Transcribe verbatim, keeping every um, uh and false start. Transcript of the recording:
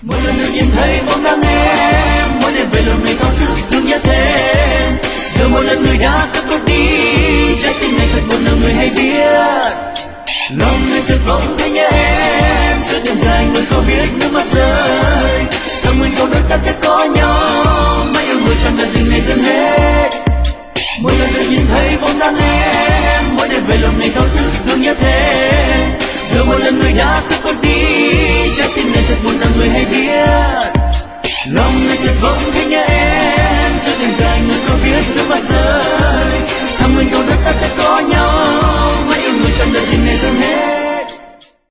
Mỗi lần được nhìn thấy bóng dáng em, mỗi đêm về luôn mình thao thức thương nhớ thêm. Giờ một lần người đã cất bước đi, trái tim này thật buồn nào người hay biết. Lòng người chợt bỗng thấy nhớ em, giữa đêm dài người có biết nước mắt rơi. Thầm nguyện câu đôi ta sẽ có nhau, mãi yêu người trong đời tình này dần hết.